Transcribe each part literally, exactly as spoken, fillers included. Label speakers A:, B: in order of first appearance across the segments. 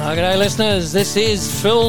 A: G'day listeners, this is Phil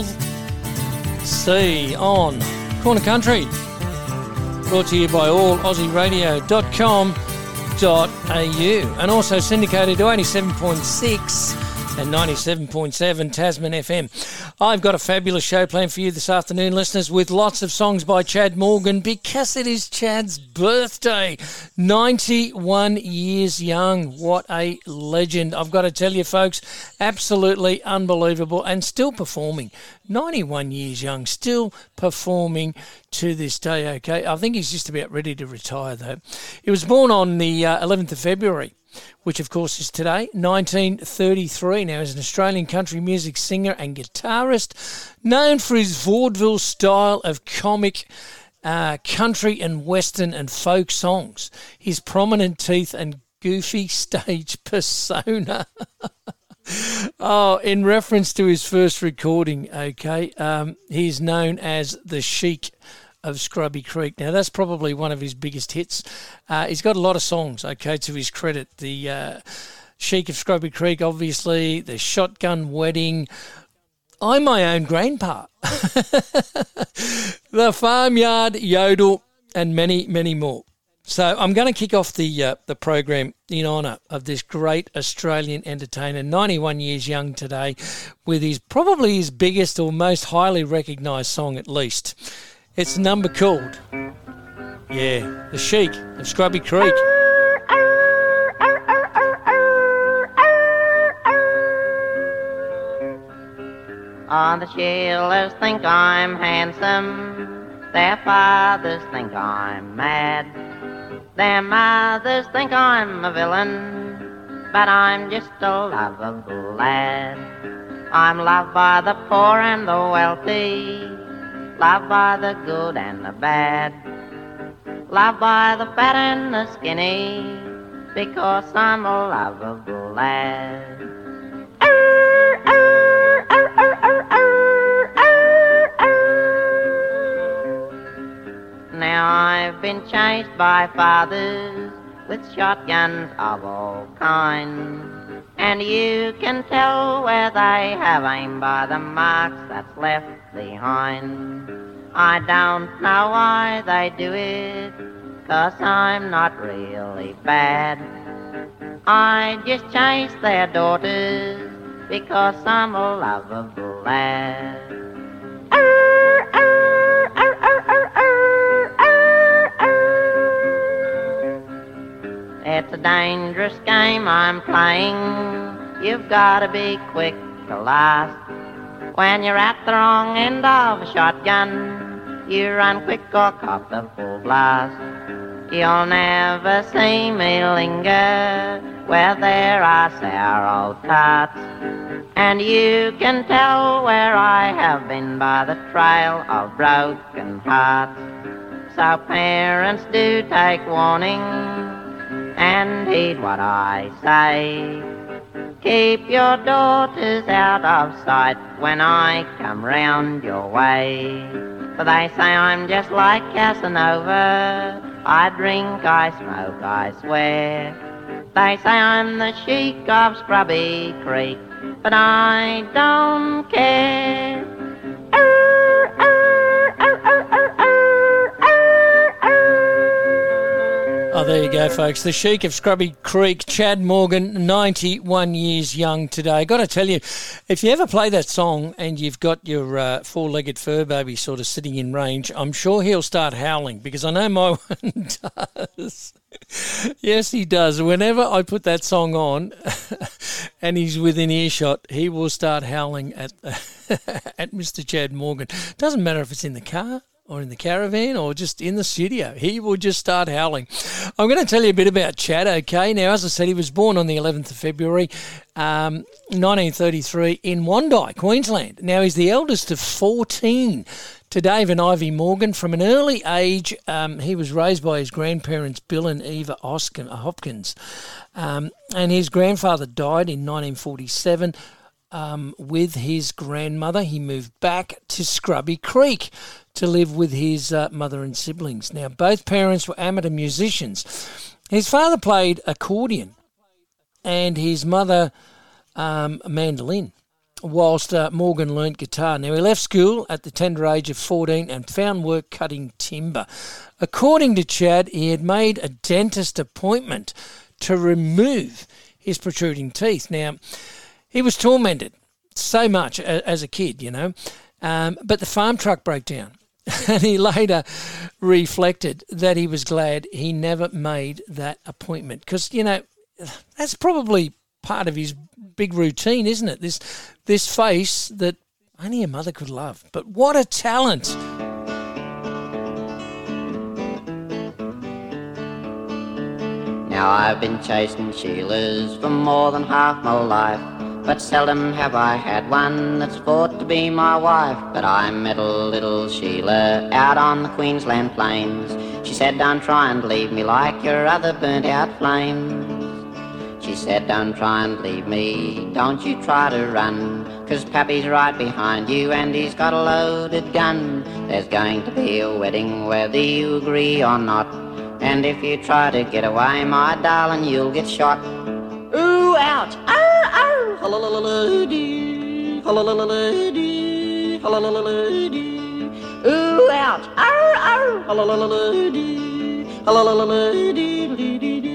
A: C on Corner Country, brought to you by all aussie radio dot com dot a u and also syndicated to eighty-seven point six and ninety-seven point seven Tasman F M. I've got a fabulous show planned for you this afternoon, listeners, with lots of songs by Chad Morgan because it is Chad's birthday. ninety-one years young. What a legend. I've got to tell you, folks, absolutely unbelievable and still performing. ninety-one years young, still performing to this day, okay? I think he's just about ready to retire, though. He was born on the uh, eleventh of February, which of course is today, nineteen thirty-three. Now, he's an Australian country music singer and guitarist, known for his vaudeville style of comic uh, country and western and folk songs, his prominent teeth and goofy stage persona. Oh, in reference to his first recording, okay, um, he's known as the Sheik of Scrubby Creek. Now, that's probably one of his biggest hits. Uh, he's got a lot of songs, okay, to his credit. The uh, Sheik of Scrubby Creek, obviously, the Shotgun Wedding, I'm My Own Grandpa, the Farmyard Yodel, and many, many more. So I'm going to kick off the uh, the program in honour of this great Australian entertainer, ninety-one years young today, with his probably his biggest or most highly recognised song at least. It's a number called, yeah, The Sheik of Scrubby Creek.
B: All the shillers think I'm handsome, their fathers think I'm mad, their mothers think I'm a villain, but I'm just a lovable lad. I'm loved by the poor and the wealthy, loved by the good and the bad, loved by the fat and the skinny, because I'm a lovable lad. Arr, arr, arr, arr, arr, arr, arr, arr. Now I've been chased by fathers with shotguns of all kinds, and you can tell where they have aimed by the marks that's left behind. I don't know why they do it, 'cause I'm not really bad. I just chase their daughters because I'm a lovable lad. Arr, arr, arr, arr, arr, arr, arr, arr. It's a dangerous game I'm playing. You've got to be quick to last. When you're at the wrong end of a shotgun, you run quick or cop the full blast. You'll never see me linger where there are sour old tarts, and you can tell where I have been by the trail of broken hearts. So parents, do take warning and heed what I say. Keep your daughters out of sight when I come round your way. For they say I'm just like Casanova, I drink, I smoke, I swear. They say I'm the Sheik of Scrubby Creek, but I don't care. Arr, arr, arr, arr, arr, arr, arr, arr.
A: Oh, there you go, folks. The Sheik of Scrubby Creek, Chad Morgan, ninety-one years young today. Got to tell you, if you ever play that song and you've got your uh, four-legged fur baby sort of sitting in range, I'm sure he'll start howling, because I know my one does. Yes, he does. Whenever I put that song on and he's within earshot, he will start howling at at Mister Chad Morgan. Doesn't matter if it's in the car or in the caravan or just in the studio. He will just start howling. I'm going to tell you a bit about Chad, okay? Now, as I said, he was born on the eleventh of February, um, nineteen thirty-three in Wondai, Queensland. Now, he's the eldest of fourteen to Dave and Ivy Morgan. From an early age, um, he was raised by his grandparents, Bill and Eva Oskin, Hopkins. Um, and his grandfather died in nineteen forty-seven. Um, with his grandmother, he moved back to Scrubby Creek to live with his uh, mother and siblings. Now, both parents were amateur musicians. His father played accordion and his mother um, mandolin. whilst uh, Morgan learnt guitar. Now, he left school at the tender age of fourteen and found work cutting timber. According to Chad, he had made a dentist appointment to remove his protruding teeth. Now, he was tormented so much as a kid, you know, um, but the farm truck broke down. And he later reflected that he was glad he never made that appointment because, you know, that's probably part of his big routine, isn't it? This this face that only a mother could love. But what a talent!
B: Now I've been chasing Sheilas for more than half my life, but seldom have I had one that's fought to be my wife. But I met a little Sheila out on the Queensland plains. She said, don't try and leave me like your other burnt out flames. She said, don't try and leave me, don't you try to run, 'cause Pappy's right behind you and he's got a loaded gun. There's going to be a wedding whether you agree or not, and if you try to get away, my darling, you'll get shot. Ooh, ouch, ow, ow, ha-la-la-la-la-dee, ha-la-la-la-la-dee, ha-la-la-la-la-dee. Ooh, ouch, ow, ow, ha-la-la-la-la-dee, ha-la-la-la-la-dee-dee-dee-dee.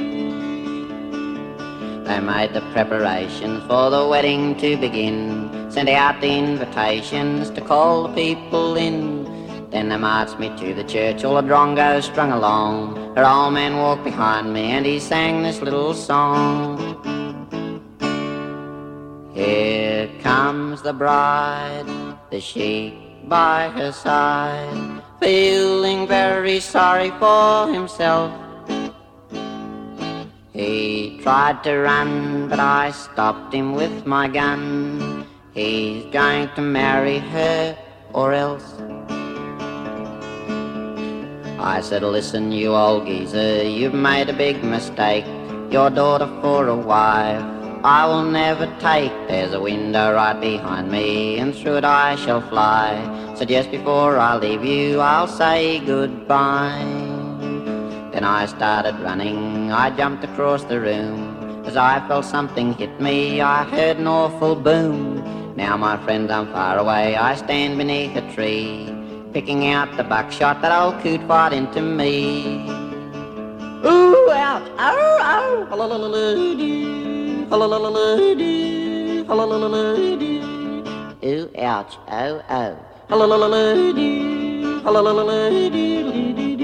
B: They made the preparations for the wedding to begin, sent out the invitations to call the people in. Then they marched me to the church, all the drongos strung along. Her old man walked behind me and he sang this little song. Here comes the bride, the sheik by her side, feeling very sorry for himself. He tried to run, but I stopped him with my gun. He's going to marry her or else. I said, listen, you old geezer, you've made a big mistake. Your daughter for a wife I will never take. There's a window right behind me, and through it I shall fly. So just before I leave you, I'll say goodbye. Then I started running, I jumped across the room. As I felt something hit me, I heard an awful boom. Now my friends, I'm far away, I stand beneath a tree, picking out the buckshot that old coot fired into me. Ooh, ouch, ow, ow, ha-la-la-la-la-dee, ha-la-la-la-la-dee, ha-la-la-la-la-dee. Ooh, ouch, oh, oh, ha-la-la-la-la-dee, ha-la-la-la-la-dee-dee-dee.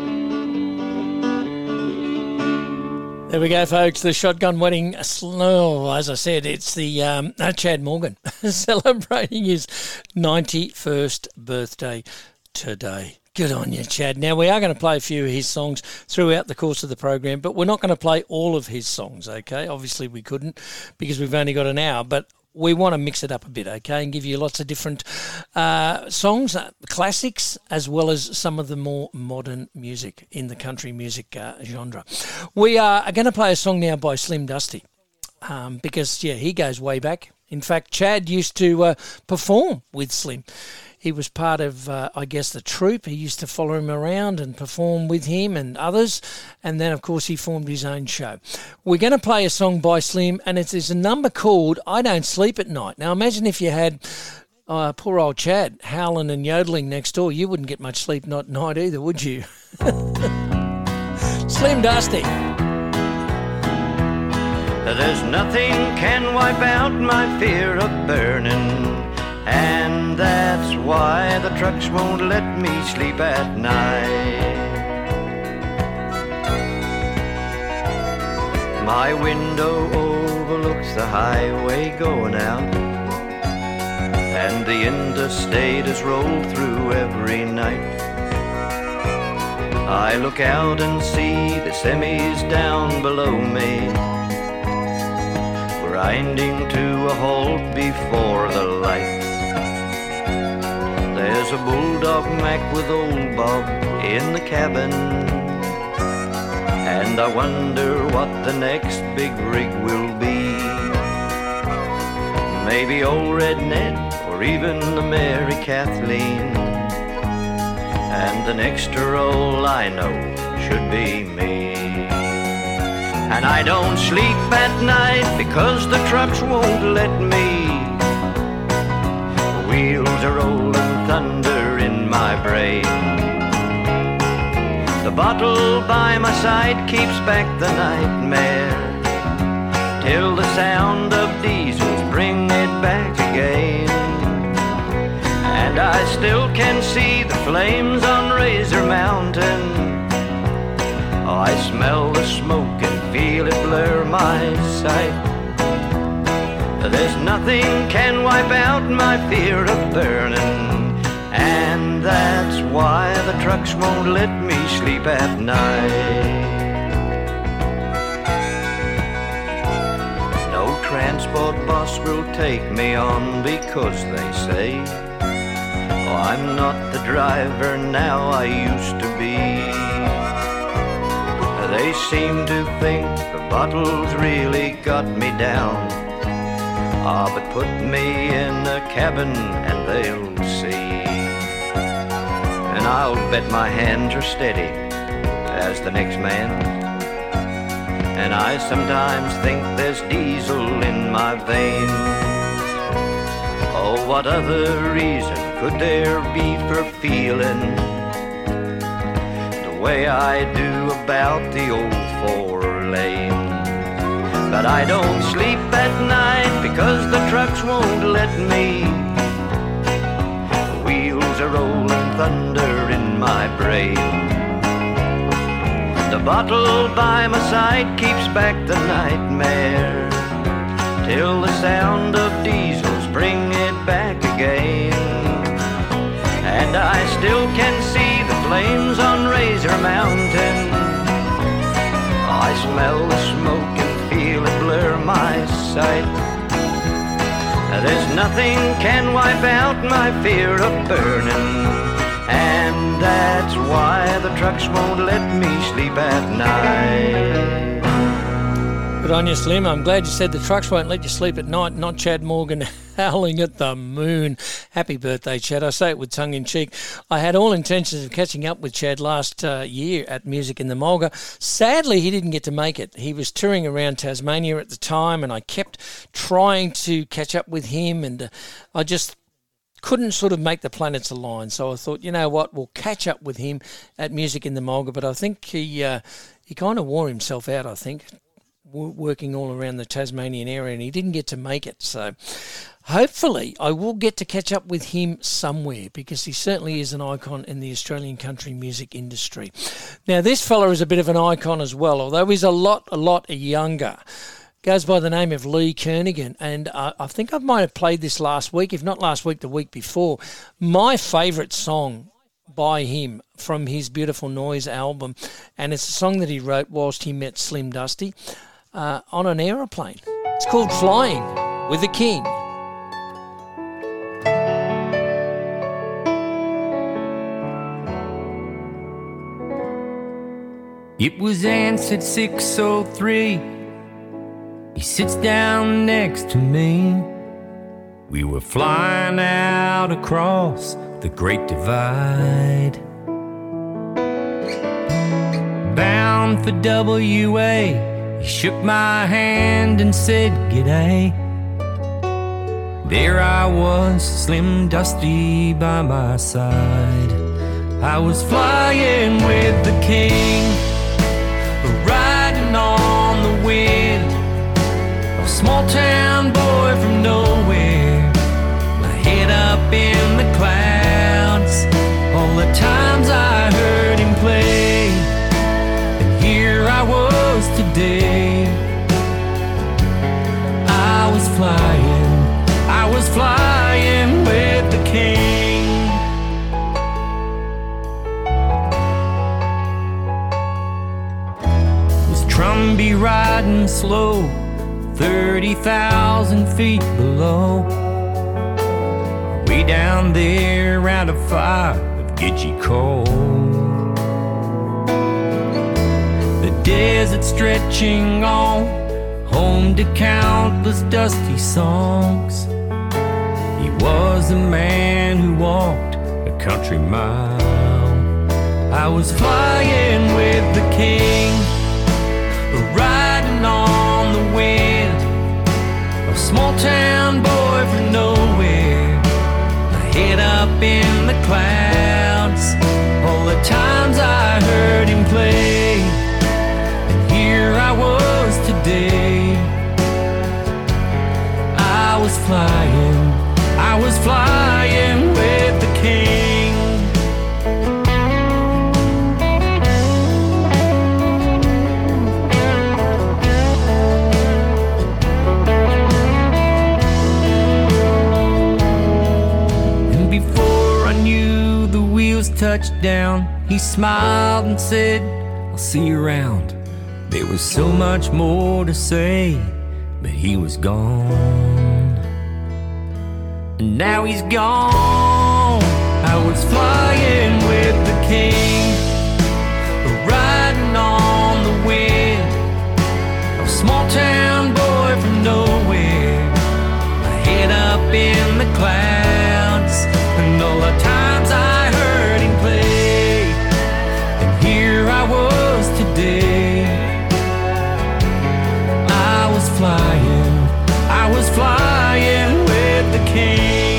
A: There we go, folks. The Shotgun Wedding. Oh, as I said, it's the um, uh, Chad Morgan celebrating his ninety-first birthday today. Good on you, Chad. Now, we are going to play a few of his songs throughout the course of the program, but we're not going to play all of his songs, okay? Obviously, we couldn't because we've only got an hour, but we want to mix it up a bit, okay, and give you lots of different uh, songs, uh, classics, as well as some of the more modern music in the country music uh, genre. We are going to play a song now by Slim Dusty um, because, yeah, he goes way back. In fact, Chad used to uh, perform with Slim. He was part of, uh, I guess, the troupe. He used to follow him around and perform with him and others. And then, of course, he formed his own show. We're going to play a song by Slim, and it's, it's a number called I Don't Sleep at Night. Now, imagine if you had uh, poor old Chad howling and yodeling next door. You wouldn't get much sleep at night either, would you? Slim Dusty.
C: There's nothing can wipe out my fear of burning, and that's why the trucks won't let me sleep at night. My window overlooks the highway going out, and the interstate is rolled through every night. I look out and see the semis down below me, grinding to a halt before the lights. There's a bulldog Mac with old Bob in the cabin, and I wonder what the next big rig will be. Maybe old Red Ned, or even the Mary Kathleen, and the next roll I know should be me. And I don't sleep at night because the trucks won't let me. wheels are rolling thunder in my brain. The bottle by my side keeps back the nightmare, till the sound of diesels bring it back again. And I still can see the flames on Razor Mountain. Oh, I smell the smoke and feel it blur my sight. There's nothing can wipe out my fear of burning, and that's why the trucks won't let me sleep at night. No transport bus will take me on because they say, oh, I'm not the driver now I used to be. They seem to think the bottle's really got me down. Ah, but put me in a cabin and they'll see. And I'll bet my hands are steady as the next man. And I sometimes think there's diesel in my veins. Oh, what other reason could there be for feeling the way I do about the old four lane? But I don't sleep at night because the trucks won't let me. The wheels are rolling thunder in my brain. The bottle by my side keeps back the nightmare, till the sound of diesels bring it back again. And I still can see the flames on Razor Mountain. I smell the smoke and feel it blur my sight. There's nothing can wipe out my fear of burning, and that's why the trucks won't let me sleep at night.
A: Good on you, Slim. I'm glad you said the trucks won't let you sleep at night, not Chad Morgan howling at the moon. Happy birthday, Chad. I say it with tongue-in-cheek. I had all intentions of catching up with Chad last uh, year at Music in the Mulga. Sadly, he didn't get to make it. He was touring around Tasmania at the time, and I kept trying to catch up with him, and uh, I just couldn't sort of make the planets align. So I thought, you know what, we'll catch up with him at Music in the Mulga. But I think he, uh, he kind of wore himself out, I think, working all around the Tasmanian area, and he didn't get to make it. So hopefully I will get to catch up with him somewhere, because he certainly is an icon in the Australian country music industry. Now, this fella is a bit of an icon as well, although he's a lot, a lot younger. Goes by the name of Lee Kernaghan, and uh, I think I might have played this last week, if not last week, the week before. My favourite song by him from his Beautiful Noise album, and it's a song that he wrote whilst he met Slim Dusty uh, on an aeroplane. It's called Flying with the King.
D: It was answered six oh three. He sits down next to me. We were flying out across the Great Divide, bound for W A. He shook my hand and said, "G'day." There I was, Slim Dusty by my side. I was flying with the king, riding on the wind. A small town boy from nowhere, my head up in the clouds. All the times I heard him play, and here I was today. I was flying, I was flying with the king. Was Trumby riding slow, thirty thousand feet below. Way down there around a fire of Gidgee coal. The desert stretching on, home to countless dusty songs. He was a man who walked a country mile. I was flying with the king, riding on the wind. A small town boy from nowhere, clouds. All the times I heard him play, and here I was today. I was flying, I was flying with the king. Touched down, he smiled and said, I'll see you around. There was so much more to say, but he was gone. And now he's gone. I was flying with the king, riding on the wind, a small town boy from nowhere, my head up in the clouds. And all the times I heard him play, and here I was today. I was flying, I was flying with the king.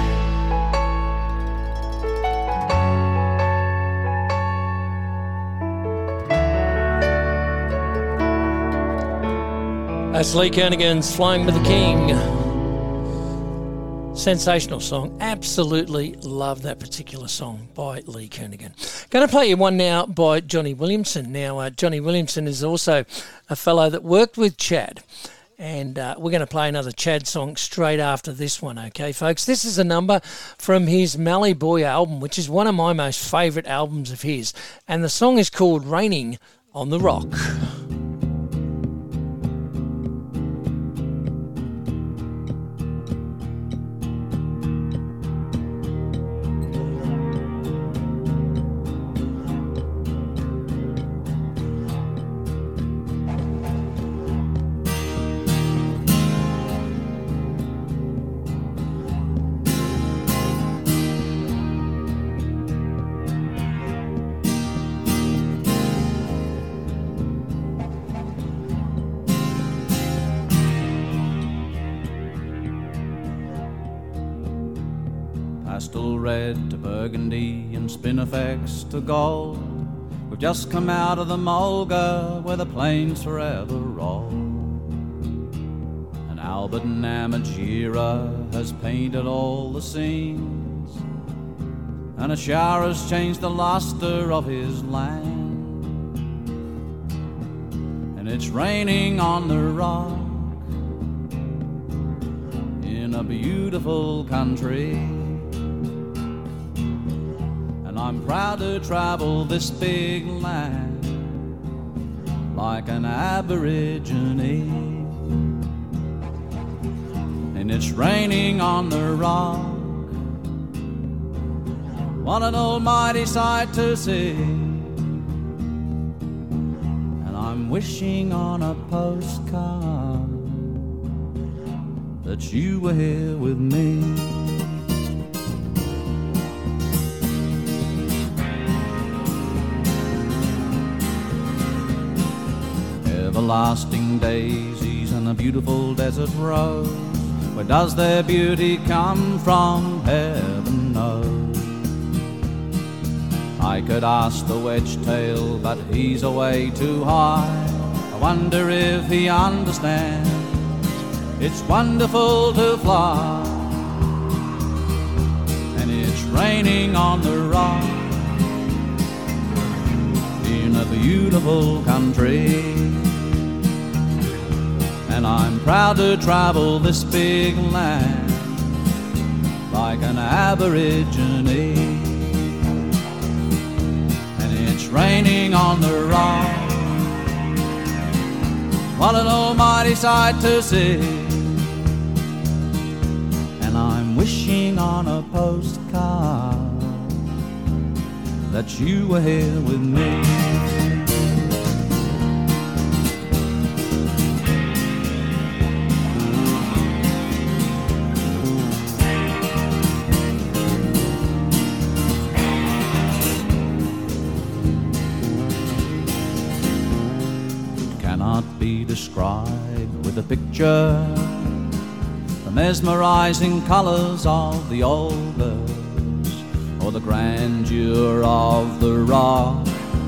A: That's Lee Kernaghan's Flying with the King. Sensational song. Absolutely love that particular song by Lee Kernaghan. Going to play you one now by Johnny Williamson. Now, uh, Johnny Williamson is also a fellow that worked with Chad. And uh, we're going to play another Chad song straight after this one, okay, folks? This is a number from his Mallee Boy album, which is one of my most favourite albums of his. And the song is called Raining on the Rock.
E: Red to burgundy and spinifex to gold. We've just come out of the Mulga where the plains forever roll. And Albert Namatjira has painted all the scenes, and a shower has changed the luster of his land. And it's raining on the rock in a beautiful country. I'm proud to travel this big land like an Aborigine. And it's raining on the rock. What an almighty sight to see. And I'm wishing on a postcard that you were here with me. Everlasting daisies and a beautiful desert rose. Where does their beauty come from? Heaven knows. I could ask the wedge-tail, but he's away too high. I wonder if he understands. It's wonderful to fly, and it's raining on the rock in a beautiful country. And I'm proud to travel this big land like an Aborigine. And it's raining on the rock. What an almighty sight to see. And I'm wishing on a postcard that you were here with me. Be described with a picture, the mesmerizing colors of the alders, or the grandeur of the rock.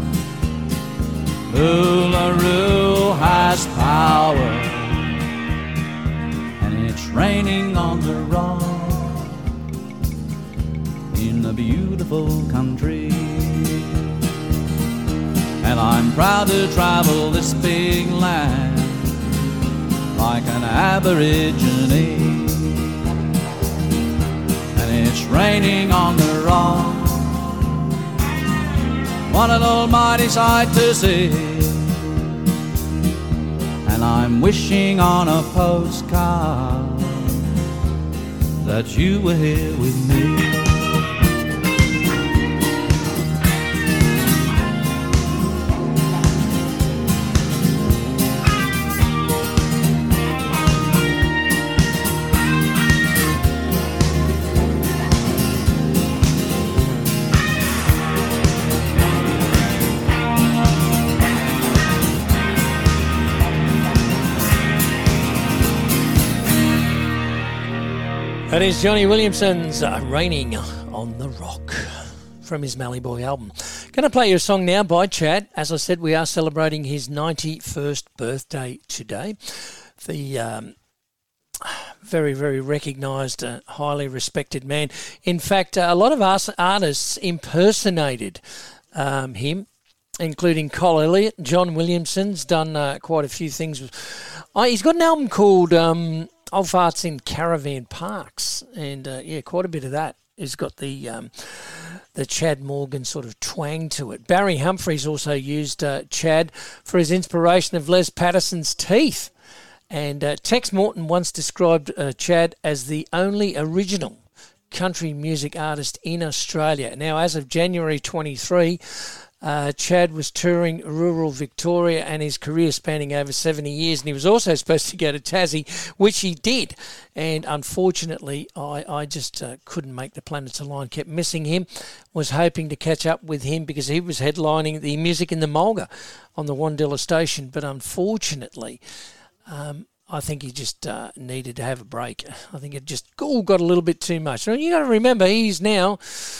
E: Uluru has power, and it's raining on the rock in a beautiful country. And I'm proud to travel this big land like an Aborigine. And it's raining on the rock, what an almighty sight to see. And I'm wishing on a postcard that you were here with me.
A: That is Johnny Williamson's uh, Raining on the Rock from his Mallee Boy album. Going to play you a song now by Chad. As I said, we are celebrating his ninety-first birthday today. The um, very, very recognised, uh, highly respected man. In fact, uh, a lot of us artists impersonated um, him, including Col Elliott. John Williamson's done uh, quite a few things. Oh, he's got an album called Um, Old Farts in Caravan Parks, and uh, yeah, quite a bit of that has got the um, the Chad Morgan sort of twang to it. Barry Humphries also used uh, Chad for his inspiration of Les Patterson's Teeth, and uh, Tex Morton once described uh, Chad as the only original country music artist in Australia. Now, as of January twenty-three, Uh, Chad was touring rural Victoria and his career spanning over seventy years, and he was also supposed to go to Tassie, which he did. And unfortunately, I, I just uh, couldn't make the planets align, kept missing him, was hoping to catch up with him because he was headlining the Music in the Mulga on the Wandilla station. But unfortunately, um, I think he just uh, needed to have a break. I think it just all got a little bit too much. Now, you got to remember, he's now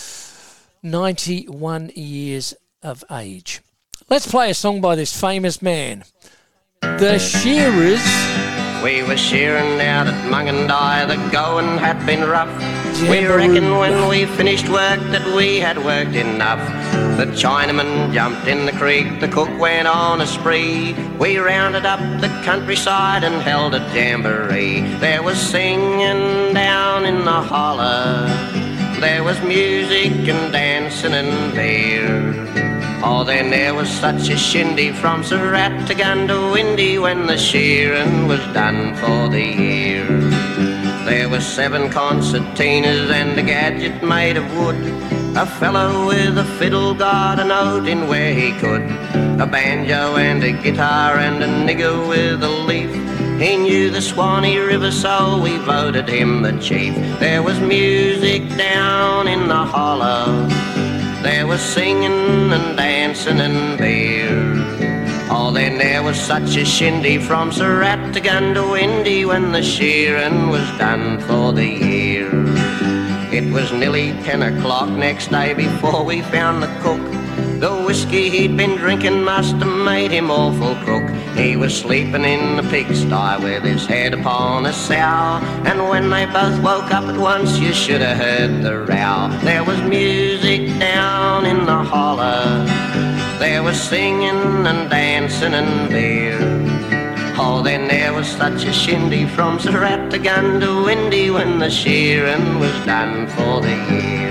A: ninety-one years of age. Let's play a song by this famous man, The Shearers.
F: We were shearing out at Mungandai, the going had been rough. We reckoned when we finished work that we had worked enough. The Chinaman jumped in the creek, the cook went on a spree. We rounded up the countryside and held a jamboree. There was singing down in the holler, there was music and dancing and beer. Oh, then there was such a shindy from Surat to Gundawindi when the shearing was done for the year. There were seven concertinas and a gadget made of wood. A fellow with a fiddle got a note in where he could. A banjo and a guitar and a nigger with a leaf. He knew the Swanee River, so we voted him the chief. There was music down in the hollow, there was singing and dancing and beer. Oh, then there was such a shindy from Surat to Gundawindi when the shearing was done for the year. It was nearly ten o'clock next day before we found the cook. The whiskey he'd been drinking must have made him awful crook. He was sleeping in the pigsty with his head upon a sow, and when they both woke up at once you should have heard the row. There was music down in the holler, there was singing and dancing and beer. Oh, then there was such a shindy from Surat to Gundawindi when the shearing was done for the year.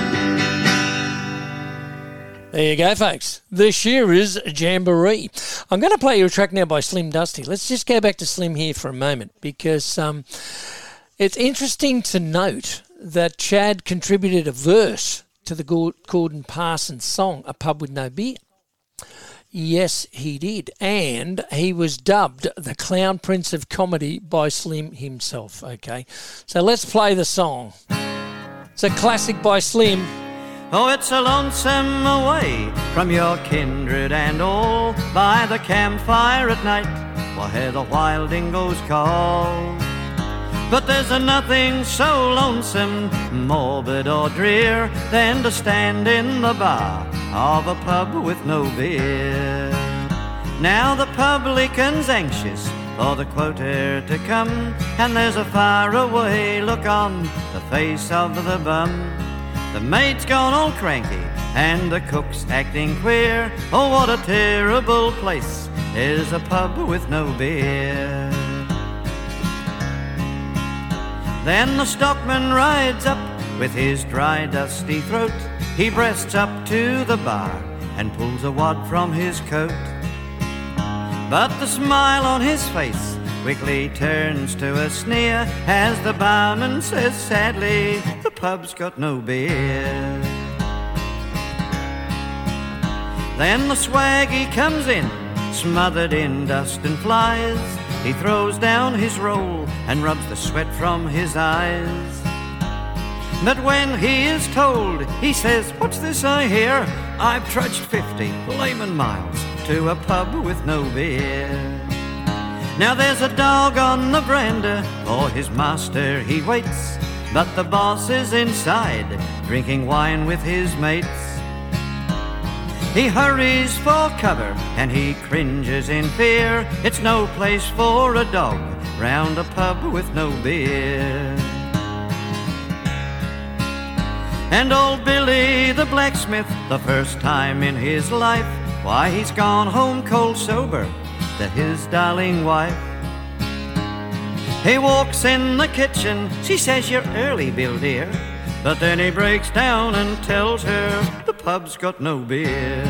A: There you go, folks. The Shearers Jamboree. I'm going to play you a track now by Slim Dusty. Let's just go back to Slim here for a moment, because um, it's interesting to note that Chad contributed a verse to the Gordon Parsons song, A Pub With No Beer. Yes, he did. And he was dubbed the Clown Prince of Comedy by Slim himself, okay? So let's play the song. It's a classic by Slim.
C: Oh, it's a lonesome away from your kindred and all, by the campfire at night, we'll hear the wild dingoes call. But there's a nothing so lonesome, morbid or drear than to stand in the bar of a pub with no beer. Now the publican's anxious for the quota to come, and there's a faraway look on the face of the bum. The maid's gone all cranky and the cook's acting queer. Oh, what a terrible place is a pub with no beer. Then the stockman rides up with his dry, dusty throat. He breasts up to the bar and pulls a wad from his coat. But the smile on his face quickly turns to a sneer as the barman says sadly, the pub's got no beer. Then the swaggy comes in, smothered in dust and flies. He throws down his roll and rubs the sweat from his eyes. But when he is told, he says, what's this I hear? I've trudged fifty layman miles to a pub with no beer. Now there's a dog on the veranda, for his master he waits, but the boss is inside, drinking wine with his mates. He hurries for cover and he cringes in fear. It's no place for a dog round a pub with no beer. And old Billy the blacksmith, the first time in his life, why, he's gone home cold sober to his darling wife. He walks in the kitchen, she says, you're early, Bill dear. But then he breaks down and tells her the pub's got no beer.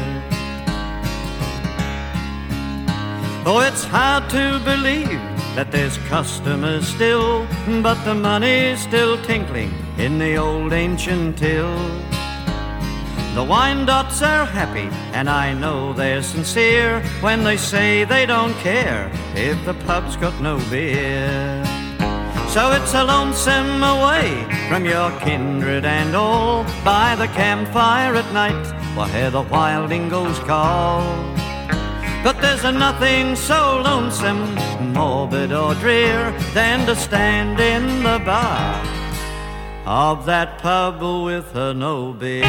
C: Oh, it's hard to believe that there's customers still, but the money's still tinkling in the old ancient till. The Wyandottes are happy, and I know they're sincere when they say they don't care if the pub's got no beer. So it's a lonesome away from your kindred and all, by the campfire at night, where the wild ingles call. But there's a nothing so lonesome, morbid or drear, than to stand in the bar of that pub with a no beer.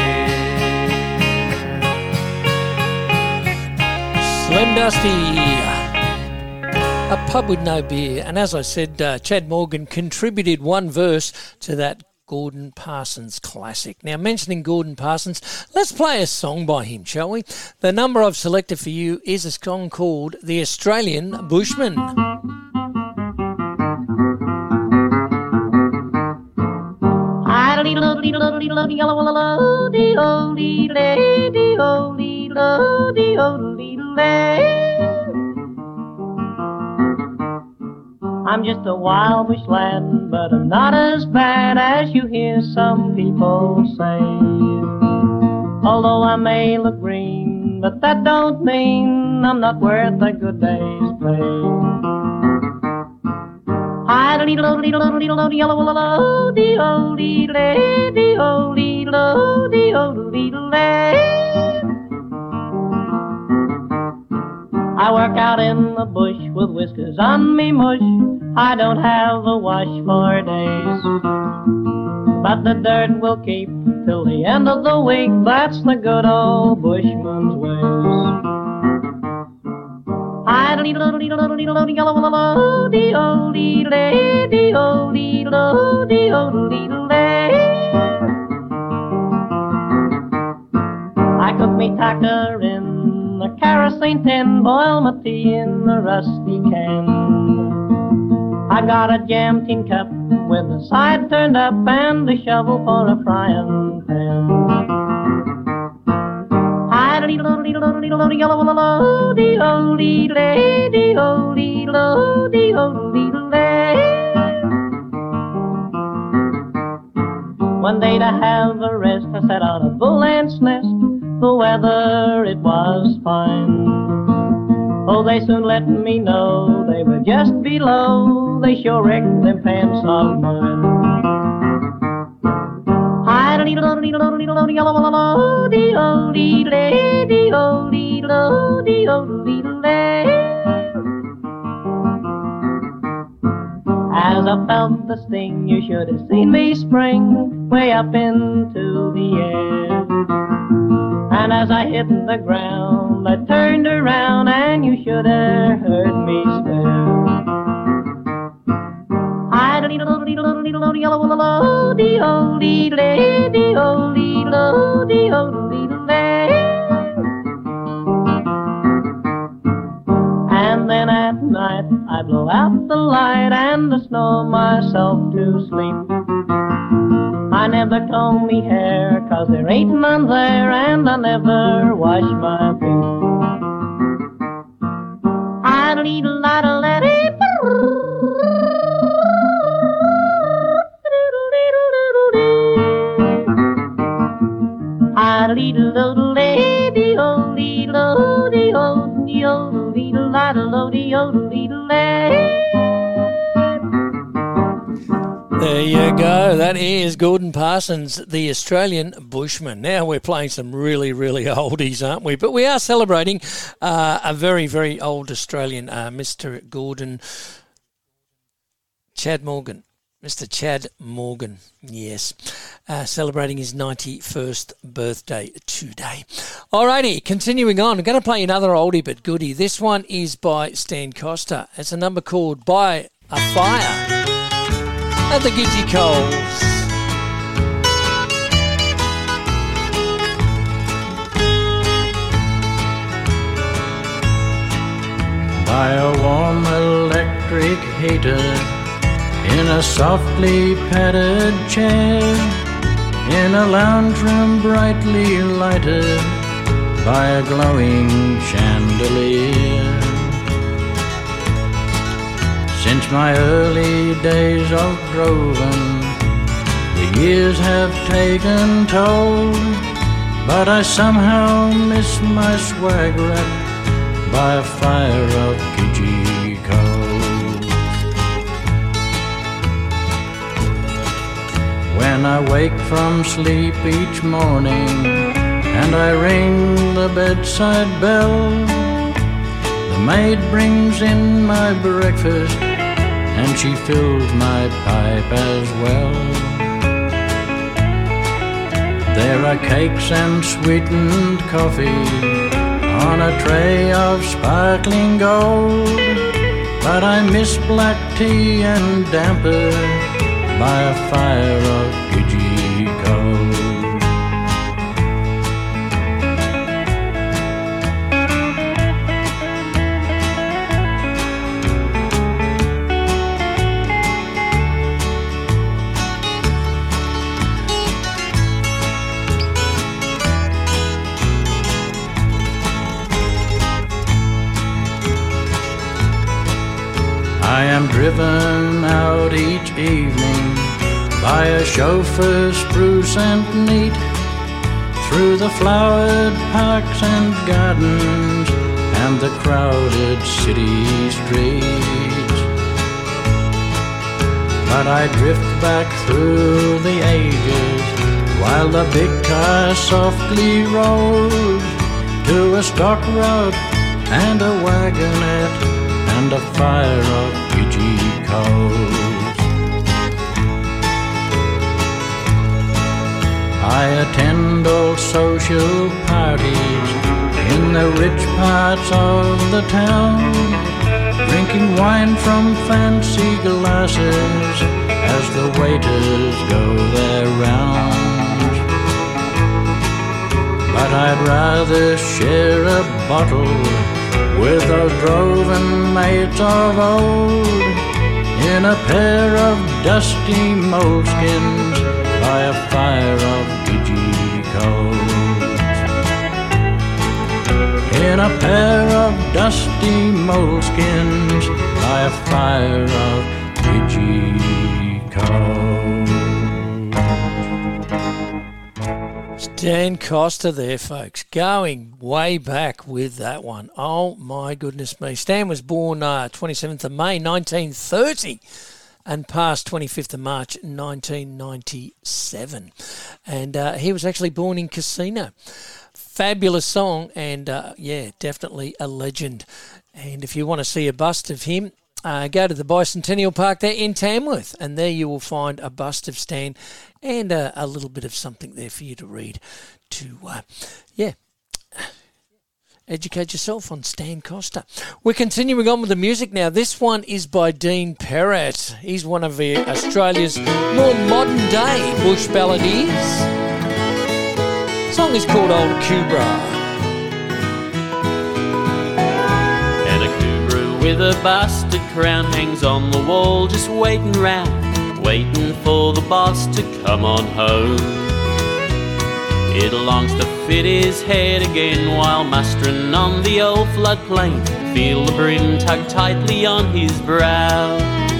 A: Slim Dusty, a pub with no beer. And as I said, uh, Chad Morgan contributed one verse to that Gordon Parsons classic. Now, mentioning Gordon Parsons, let's play a song by him, shall we? The number I've selected for you is a song called The Australian Bushman.
G: I'm just a wild bush lad, but I'm not as bad as you hear some people say. Although I may look green, but that don't mean I'm not worth a good day's pay. I work out in the bush with whiskers on me mush. I don't have a wash for days, but the dirt will keep till the end of the week. That's the good old bushman's ways. I cook me tacker in the kerosene tin, boil my tea in the rusty can. I got a jam tin cup with the side turned up and a shovel for a frying pan. One day to have a rest, I sat on a bull ant's nest. The weather, it was fine. Oh, they soon let me know they were just below. They sure wrecked them pants of mine. As as I felt the sting, you should have seen me spring way up into the air. And as I hit the ground, I turned around and you should have heard me swear. I do do do do do do do yellow lo dee oh dee lay dee oh dee lo dee oh dee lay. And then at night I blow out the light and I snore myself to sleep. I never comb me hair, 'cause there ain't none there, and I never wash my feet. I lead a lot of let it I lead a little lady, oh, lead a lady, oh, lead a lot of lady, oh, lead a lady.
A: There you go. That is Gordon Parsons, the Australian Bushman. Now we're playing some really, really oldies, aren't we? But we are celebrating uh, a very, very old Australian, uh, Mister Gordon, Chad Morgan. Mister Chad Morgan, yes, uh, celebrating his ninety-first birthday today. Alrighty, continuing on, I'm going to play another oldie but goodie. This one is by Stan Costa. It's a number called By a Fire at the Gidgee Coles.
H: By a warm electric heater in a softly padded chair, in a lounge room brightly lighted by a glowing chandelier. Since my early days of droving, the years have taken toll, but I somehow miss my swagger by a fire of Gidgee Coles. When I wake from sleep each morning and I ring the bedside bell, the maid brings in my breakfast and she fills my pipe as well. There are cakes and sweetened coffee on a tray of sparkling gold, but I miss black tea and damper by a fire of Gidgee Coles. I am driven out each evening by a chauffeur spruce and neat, through the flowered parks and gardens and the crowded city streets. But I drift back through the ages while the big car softly rolls to a stock route and a wagonette and a fire of Gidgee Coles. I attend all social parties in the rich parts of the town, drinking wine from fancy glasses as the waiters go their rounds. But I'd rather share a bottle with those droving mates of old in a pair of dusty moleskins by a fire of Gidgee Coles. In a pair of dusty moleskins by a fire of Gidgee Coles.
A: Stan Costa there, folks, going way back with that one. Oh, my goodness me. Stan was born uh, twenty-seventh of May, nineteen thirty, and passed twenty-fifth of March, nineteen ninety-seven. And uh, he was actually born in Casino. Fabulous song and, uh, yeah, definitely a legend. And if you want to see a bust of him, uh, go to the Bicentennial Park there in Tamworth, and there you will find a bust of Stan and a, a little bit of something there for you to read to, uh, yeah, educate yourself on Stan Costa. We're continuing on with the music now. This one is by Dean Perrett. He's one of the, Australia's more modern-day bush balladeers. The song is called Old Kubra.
I: With a busted crown hangs on the wall, just waiting round, waiting for the boss to come on home. It longs to fit his head again while mustering on the old floodplain. Feel the brim tugged tightly on his brow.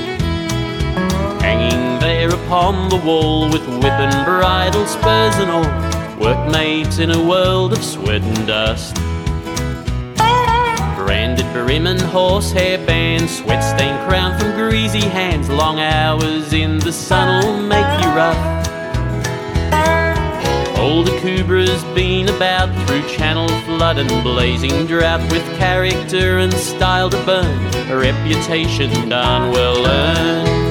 I: Hanging there upon the wall with whip and bridle, spurs and all, workmates in a world of sweat and dust. Branded brim and horsehair band, sweat-stained crown from greasy hands. Long hours in the sun'll make you rough. Old Kubra's been about through channel flood and blazing drought, with character and style to burn, a reputation darn well earned.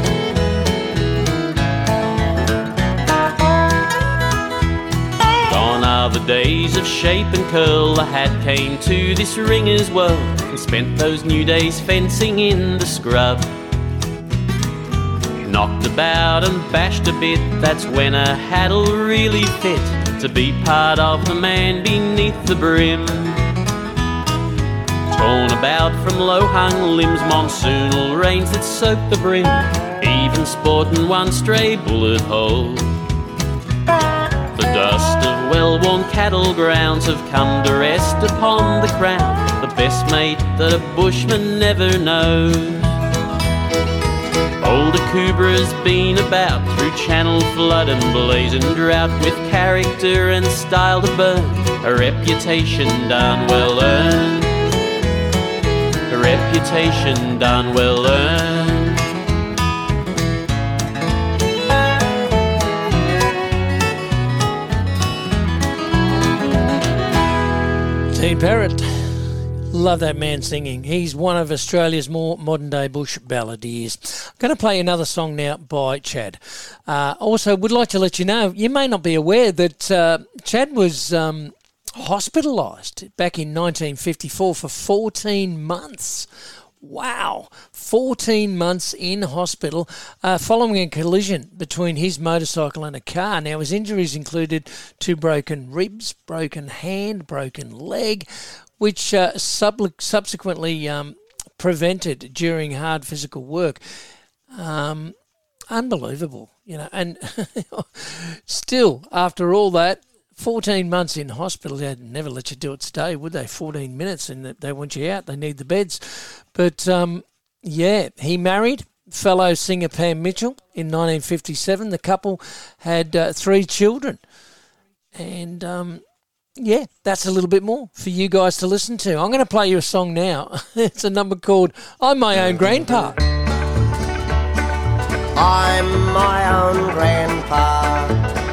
I: The days of shape and curl, the hat came to this ringer's world and spent those new days fencing in the scrub. Knocked about and bashed a bit, that's when a hat'll really fit to be part of the man beneath the brim. Torn about from low-hung limbs, monsoonal rains that soak the brim, even sporting one stray bullet hole. The dust of well-worn cattle grounds have come to rest upon the crown, the best mate that a bushman never knows. Old Kubra's been about through channel flood and blazing drought, with character and style to burn, a reputation done well earned. A reputation done well earned.
A: Dean Perrett, love that man singing. He's one of Australia's more modern-day bush balladeers. I'm going to play another song now by Chad. Uh, also, would like to let you know, you may not be aware that uh, Chad was um, hospitalised back in nineteen fifty-four for fourteen months. Wow, fourteen months in hospital uh, following a collision between his motorcycle and a car. Now, his injuries included two broken ribs, broken hand, broken leg, which uh, sub- subsequently um, prevented during hard physical work. Um, unbelievable, you know. And still, after all that, fourteen months in hospital, they'd never let you do it today, would they? fourteen minutes and they want you out. They need the beds. But, um, yeah, he married fellow singer Pam Mitchell in nineteen fifty-seven. The couple had uh, three children. And, um, yeah, that's a little bit more for you guys to listen to. I'm going to play you a song now. It's a number called I'm My Own Grandpa.
F: I'm my own grandpa.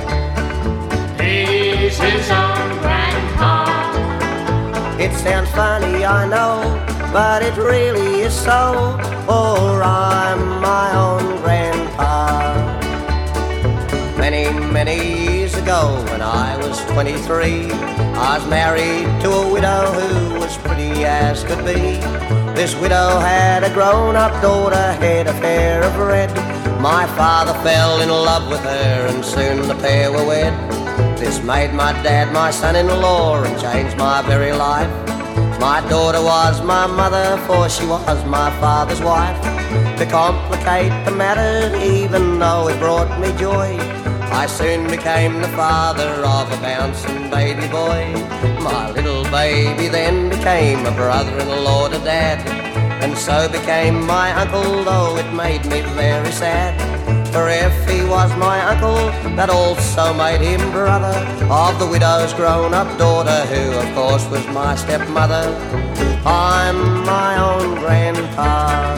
J: He's his own grandpa.
F: It sounds funny, I know, but it really is so, for I'm my own grandpa. Many, many years ago, when I was twenty-three, I was married to a widow who was pretty as could be. This widow had a grown-up daughter, had a pair of red. My father fell in love with her, and soon the pair were wed. This made my dad my son-in-law and changed my very life. My daughter was my mother, for she was my father's wife. To complicate the matter, even though it brought me joy, I soon became the father of a bouncing baby boy. My little baby then became a brother-in-law to Dad, and so became my uncle, though it made me very sad. For if he was my uncle, that also made him brother of the widow's grown-up daughter, who of course was my stepmother. I'm my own grandpa.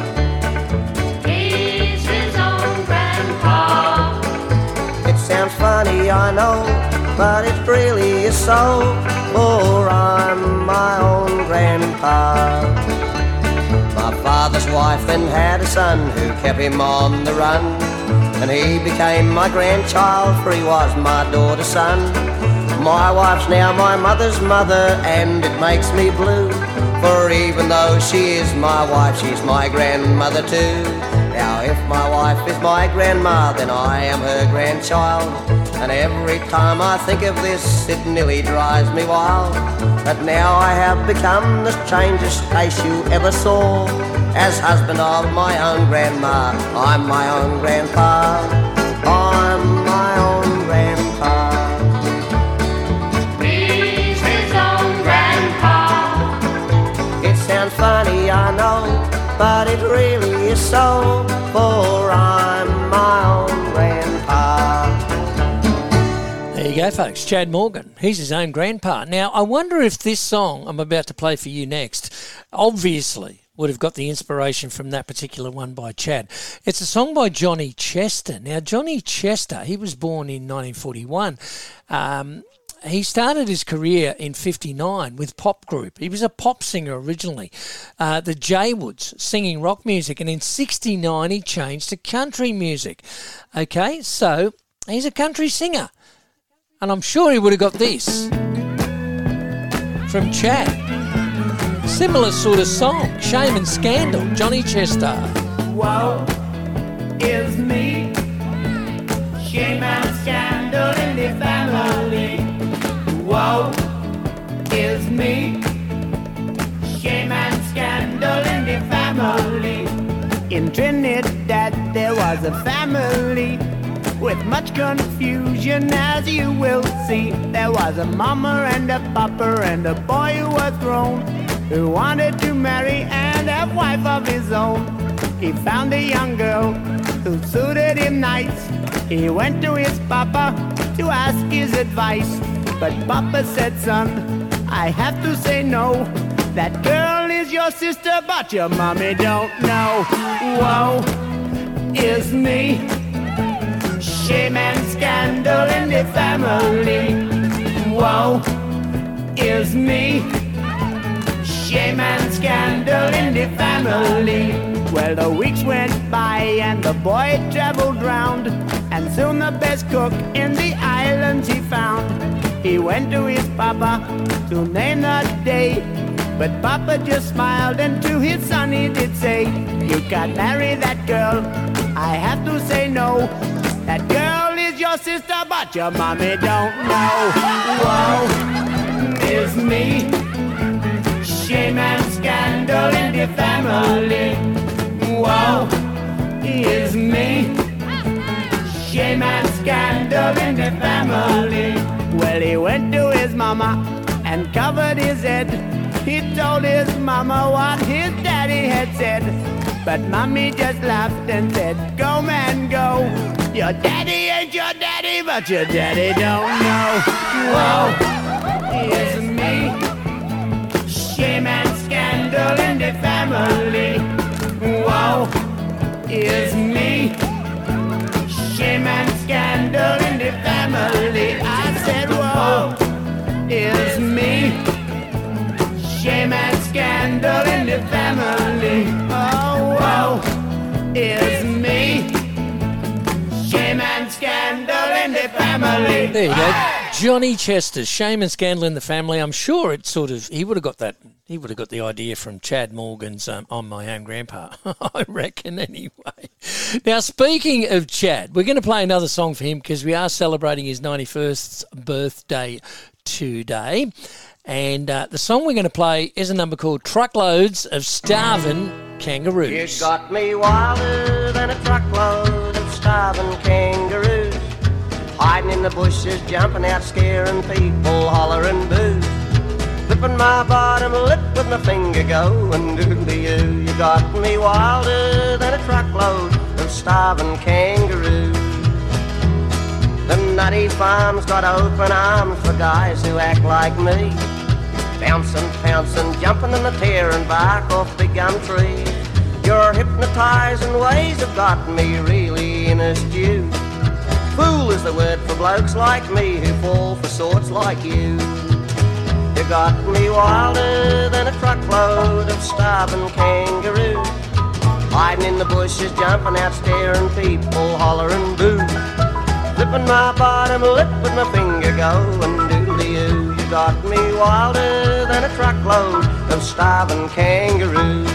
J: He's his own grandpa.
F: It sounds funny, I know, but it really is so, for I'm my own grandpa. My father's wife then had a son who kept him on the run, and he became my grandchild, for he was my daughter's son. My wife's now my mother's mother, and it makes me blue, for even though she is my wife, she's my grandmother too. Now if my wife is my grandma, then I am her grandchild, and every time I think of this, it nearly drives me wild, that now I have become the strangest face you ever saw. As husband of my own grandma, I'm my own grandpa, I'm my own grandpa.
J: He's his own grandpa.
F: It sounds funny, I know, but it really is so, for I'm my own grandpa.
A: There you go, folks. Chad Morgan. He's his own grandpa. Now, I wonder if this song I'm about to play for you next, obviously, would have got the inspiration from that particular one by Chad. It's a song by Johnny Chester. Now, Johnny Chester, he was born in nineteen forty-one. Um, he started his career in fifty-nine with pop group. He was a pop singer originally, uh, the Jaywoods, singing rock music. And in sixty-nine, he changed to country music. Okay, so he's a country singer. And I'm sure he would have got this from Chad. Similar sort of song, Shame and Scandal, Johnny Chester.
K: Woe is me, shame and scandal in the family. Woe is me, shame and scandal in the family. In Trinidad there was a family with much confusion, as you will see. There was a mama and a papa and a boy who was grown, who wanted to marry and have a wife of his own. He found a young girl who suited him nice. He went to his papa to ask his advice, but papa said, son, I have to say no. That girl is your sister, but your mommy don't know. Woe is me, shame and scandal in the family. Woe is me, shame and scandal in the family. Well, the weeks went by and the boy traveled round, and soon the best cook in the islands he found. He went to his papa to name the day, but papa just smiled, and to his son he did say, you can't marry that girl, I have to say no. That girl is your sister, but your mommy don't know. Woe is me, shame and scandal in the family. Woe is me, shame and scandal in the family. Well, he went to his mama and covered his head. He told his mama what his daddy had said, but mommy just laughed and said, go man go, your daddy ain't your daddy, but your daddy don't know. Woe is me, shame and scandal in the family. Woe is me, shame and scandal in the family. I said woe is me, shame and scandal in the family. Oh, woe is me, shame and scandal in the family.
A: There you go. Johnny Chester, Shame and Scandal in the Family. I'm sure it sort of, he would have got that, he would have got the idea from Chad Morgan's um, I'm My Own Grandpa, I reckon anyway. Now, speaking of Chad, we're going to play another song for him because we are celebrating his ninety-first birthday today. And uh, the song we're going to play is a number called Truckloads of Starvin' Kangaroos.
F: You got me wilder than a truckload of starving kangaroos, hiding in the bushes, jumping out, scaring people, hollering boo, flipping my bottom lip with my finger going doodly-oo. You got me wilder than a truckload of starving kangaroos. The nutty farm's got open arms for guys who act like me, bouncing, pouncing, jumping and tearing bark off big gum trees. Your hypnotising ways have got me really in a stew. Fool is the word for blokes like me who fall for sorts like you. You got me wilder than a truckload of starving kangaroos, hiding in the bushes, jumping out, staring, people hollering boo, flipping my bottom lip with my finger going doodly-oo. You got me wilder than a truckload of starving kangaroos.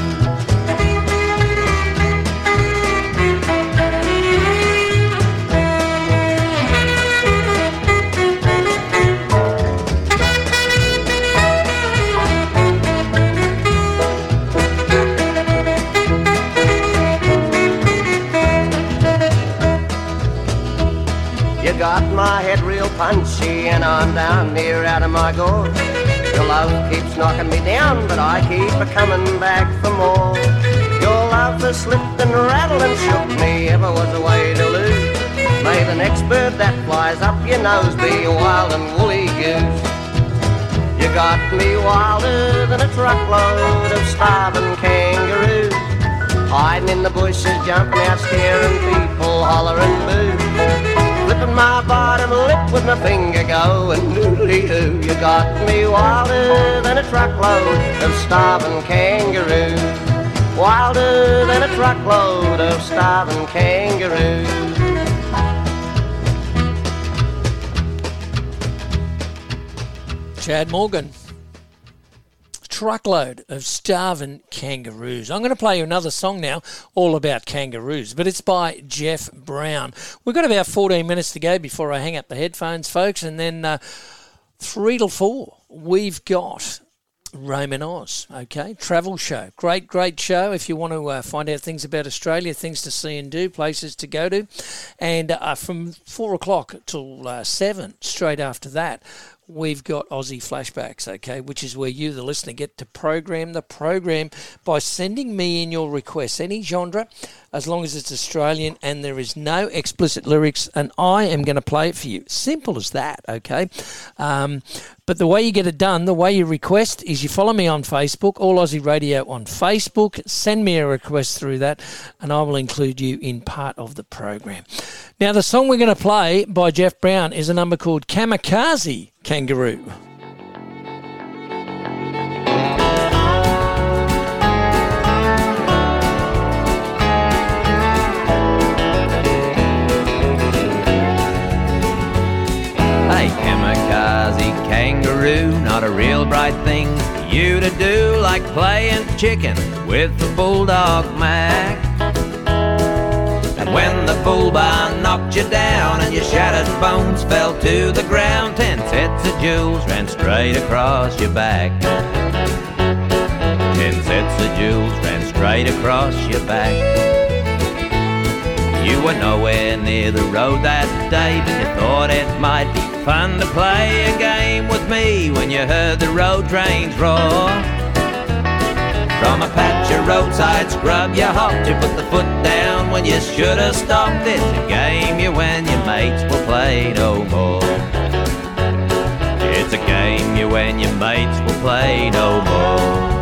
F: You got my head real punchy and I'm down near out of my gorge. Your love keeps knocking me down, but I keep a-coming back for more. Your love has slipped and rattled and shook me, ever was a way to lose. May the next bird that flies up your nose be a wild and woolly goose. You got me wilder than a truckload of starving kangaroos, hiding in the bushes, jumping out, scaring people, hollering boo, flipping my bottom lip with my finger going doodly-oo. You got me wilder than a truckload of starving kangaroos, wilder than a truckload of starving kangaroos.
A: Chad Morgan. Truckload of starving kangaroos. I'm going to play you another song now, all about kangaroos, but it's by Jeff Brown. We've got about fourteen minutes to go before I hang up the headphones, folks, and then uh, three till four, we've got Roman Oz, okay? Travel show. Great, great show if you want to uh, find out things about Australia, things to see and do, places to go to. And uh, from four o'clock till uh, seven, straight after that, we've got Aussie Flashbacks, okay, which is where you, the listener, get to program the program by sending me in your requests, any genre, as long as it's Australian and there is no explicit lyrics, and I am going to play it for you. Simple as that, okay? Um, but the way you get it done, the way you request, is you follow me on Facebook, All Aussie Radio on Facebook, send me a request through that, and I will include you in part of the program. Now, the song we're going to play by Jeff Brown is a number called Kamikaze Kangaroo.
C: Hey, kamikaze kangaroo, not a real bright thing for you to do, like playing chicken with the bulldog Mac. And when the bull bar knocked you down and your shattered bones fell to the ground, ten sets of jewels ran straight across your back. Ten sets of jewels ran straight across your back. You were nowhere near the road that day, but you thought it might be fun to play a game with me when you heard the road trains roar. From a patch of roadside scrub you hopped, you put the foot down when you should have stopped. It's a game you and your mates will play no more. It's a game you and your mates will play no more.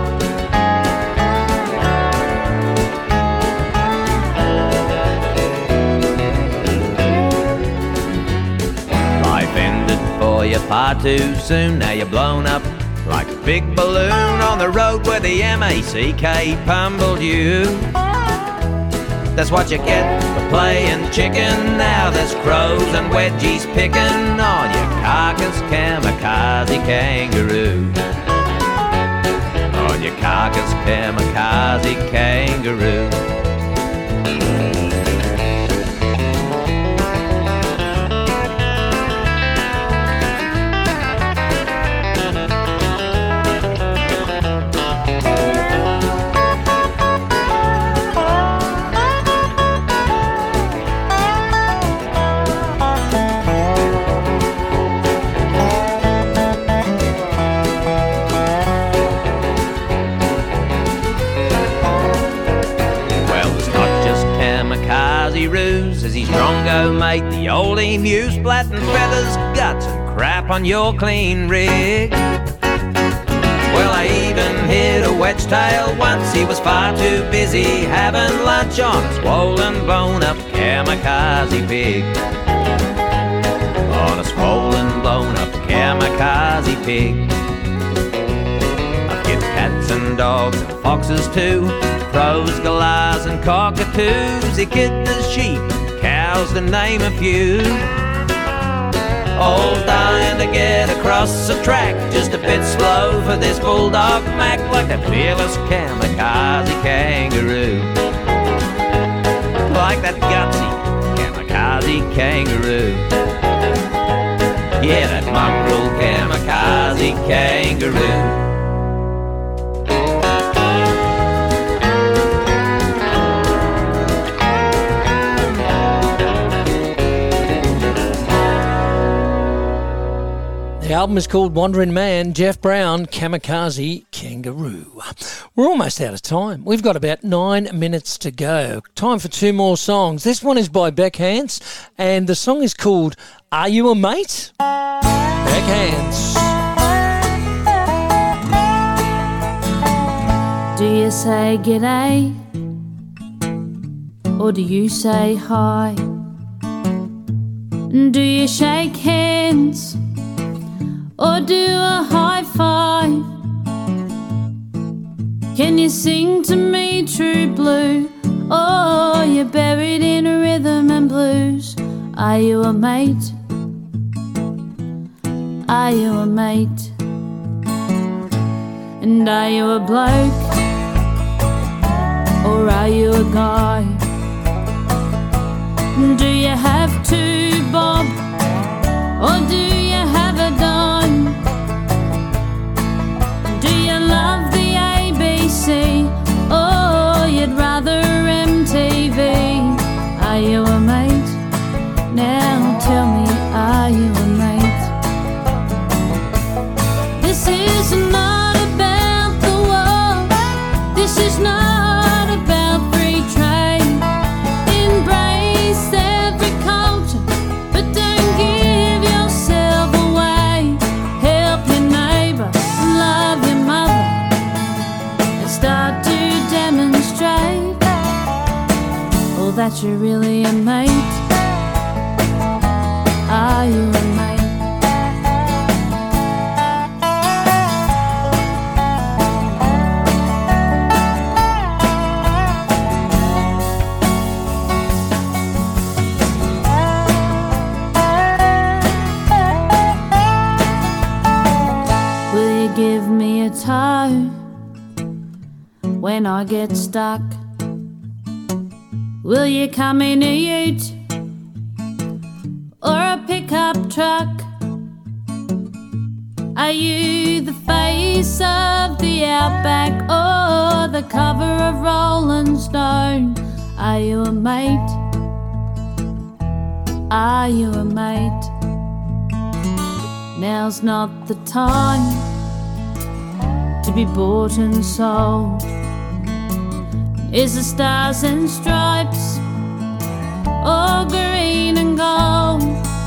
C: Life ended for you far too soon, now you're blown up like a big balloon on the road where the M A C K pummeled you. That's what you get for playing chicken. Now there's crows and wedgies picking on your carcass, kamikaze kangaroo. On your carcass, kamikaze kangaroo. As he's drongo mate, the old emu splatting feathers, guts and crap on your clean rig. Well, I even hit a wedge-tail once, he was far too busy having lunch on a swollen blown-up kamikaze pig. On a swollen blown-up kamikaze pig. cats and dogs and foxes too, crows, galahs and cockatoos, echidnas, sheep, cows to name a few. All dying to get across the track, just a bit slow for this bulldog Mac, like that fearless kamikaze kangaroo. Like that gutsy kamikaze kangaroo. Yeah, that mongrel kamikaze kangaroo.
A: The album is called Wandering Man, Jeff Brown, Kamikaze Kangaroo. We're almost out of time. We've got about nine minutes to go. Time for two more songs. This one is by Beck Hands, and the song is called Are You a Mate? Beck Hands.
L: Do you say g'day? Or do you say hi? Do you shake hands? Or do a high five? Can you sing to me true blue? Oh, you're buried in a rhythm and blues. Are you a mate? Are you a mate? And are you a bloke? Or are you a guy? Do you have two bob? Or do you have a dime? Do you love the A B C? Or you'd rather M T V? Are you a mate? Now tell me, are you a mate? This is not about the war. This is not about free trade. Embrace every culture, but don't give yourself away. Help your neighbour, love your mother, and start to demonstrate, oh, that you're really a mate. Are you a mate? Will you give me a tow when I get stuck? Will you come in a ute or a pickup truck? Are you the face of the outback or the cover of Rolling Stone? Are you a mate? Are you a mate? Now's not the time to be bought and sold. Is the stars and stripes or green and gold?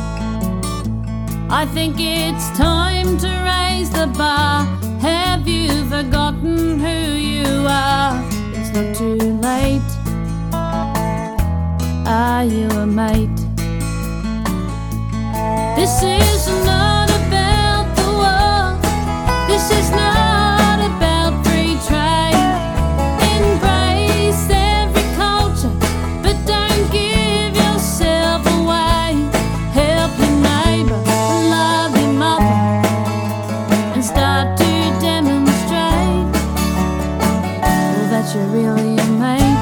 L: I think it's time to raise the bar. Have you forgotten who you are? It's not too late. Are you a mate? This is not about the war. This is not about free trade. Embrace every culture, but don't give yourself away. Help your neighbour, love your mother, and start to demonstrate, well, that you're really a mate.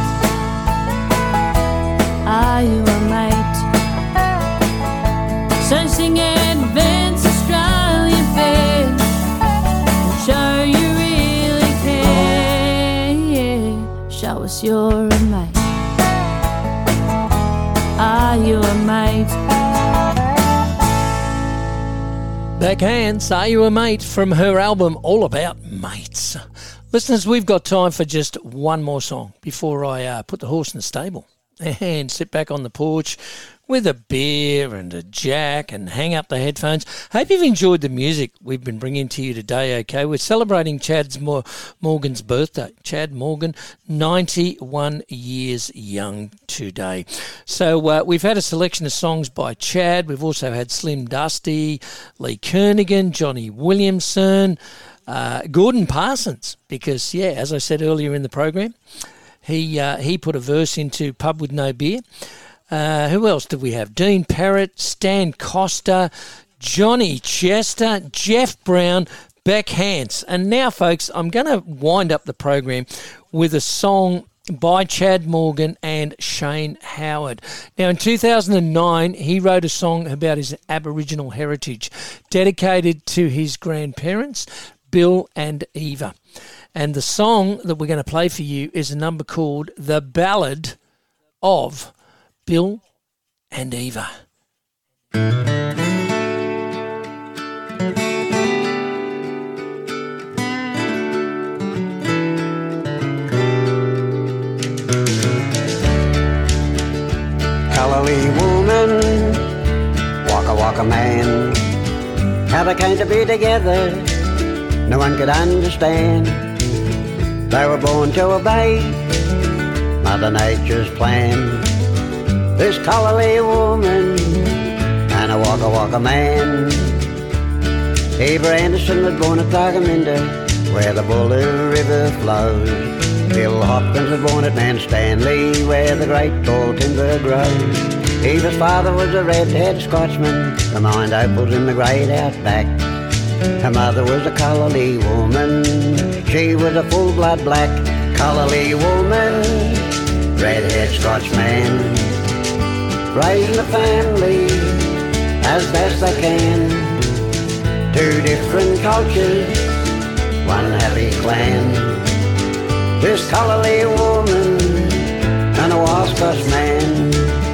L: Are you a mate? So sing Advance Australia Fair, show you really care, yeah. Show us you're a mate. Are you a mate?
A: Beck Hands, Are You a Mate? From her album All About Mates. Listeners, we've got time for just one more song before I uh, put the horse in the stable and sit back on the porch with a beer and a jack and hang up the headphones. Hope you've enjoyed the music we've been bringing to you today, okay? We're celebrating Chad's Mor- Morgan's birthday. Chad Morgan, ninety-one years young today. So uh, we've had a selection of songs by Chad. We've also had Slim Dusty, Lee Kernaghan, Johnny Williamson, uh, Gordon Parsons, because, yeah, as I said earlier in the program, he uh, he put a verse into Pub With No Beer. Uh, who else did we have? Dean Parrott, Stan Costa, Johnny Chester, Jeff Brown, Beck Hance. And now, folks, I'm going to wind up the program with a song by Chad Morgan and Shane Howard. Now, in two thousand nine, he wrote a song about his Aboriginal heritage, dedicated to his grandparents, Bill and Eva. And the song that we're going to play for you is a number called The Ballad of Bill and Eva.
M: Colourly woman, waka waka man, how they came to be together, no one could understand. They were born to obey Mother Nature's plan. This colourly woman and a waka waka man. Eva Anderson was born at Targaminda, where the Buller River flows. Bill Hopkins was born at Nan Stanley, where the great tall timber grows. Eva's father was a red-haired Scotsman, the mined opals in the great outback. Her mother was a colourly woman, she was a full-blood black. Colourly woman, red-haired Scotsman, raising a family as best they can. Two different cultures, one happy clan. This colourly woman and a wild Scots man.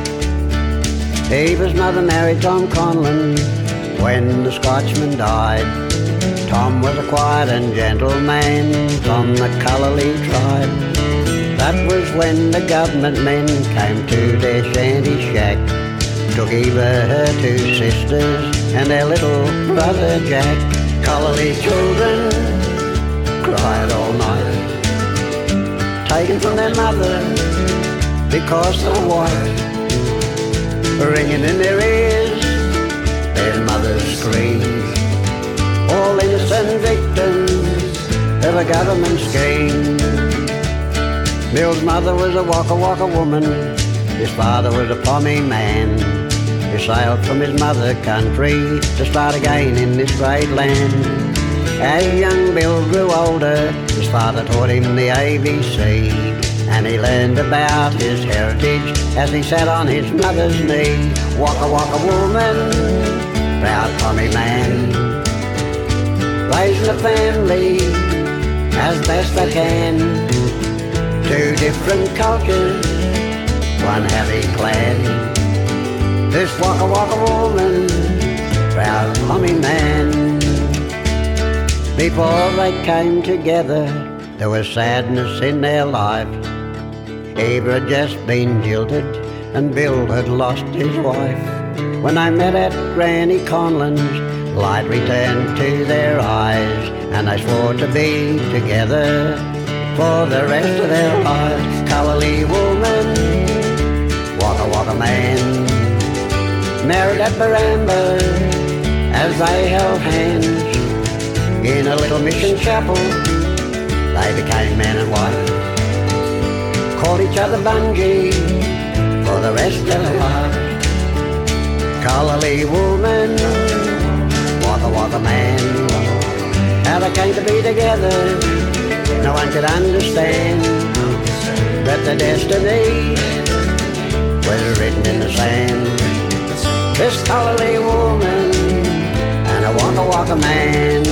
M: Eva's mother married Tom Conlon when the Scotchman died. Tom was a quiet and gentle man from the colourly tribe. That was when the government men came to their shanty shack, took Eva, her two sisters, and their little brother Jack. Colourly children cried all night, taken from their mother because they were white. Ringing in their ears, their mother's screams, all innocent victims of a government scheme. Bill's mother was a waka waka woman, his father was a Pommy man. He sailed from his mother country to start again in this great land. As young Bill grew older, his father taught him the A B C, and he learned about his heritage as he sat on his mother's knee. Waka waka woman, proud Pommy man, raising a family as best they can. Two different cultures, one happy clan. This waka waka woman, proud Pommy man. Before they came together, there was sadness in their life. Eva had just been jilted and Bill had lost his wife. When they met at Granny Conlon's, light returned to their eyes, and they swore to be together for the rest of their lives. Colourly woman, waka waka man, married at Baramba as they held hands. In a little mission chapel, they became man and wife. Called each other Bungie for the rest of their lives. Colourly woman, waka waka man, how they came to be together, no one could understand. That their destiny was written in the sand. This colourly woman and a waka waka man.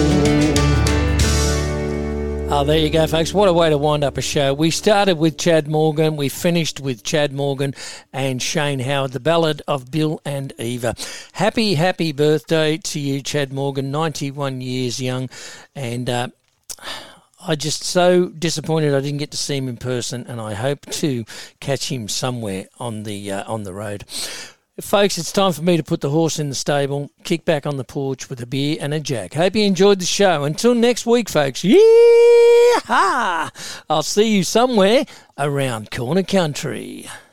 A: Oh, there you go, folks. What a way to wind up a show. We started with Chad Morgan. We finished with Chad Morgan and Shane Howard, the ballad of Bill and Eva. Happy, happy birthday to you, Chad Morgan, ninety-one years young. And uh, I just so disappointed I didn't get to see him in person, and I hope to catch him somewhere on the uh, on the road. Folks, it's time for me to put the horse in the stable, kick back on the porch with a beer and a jack. Hope you enjoyed the show. Until next week, folks, yee-haw! I'll see you somewhere around Corner Country.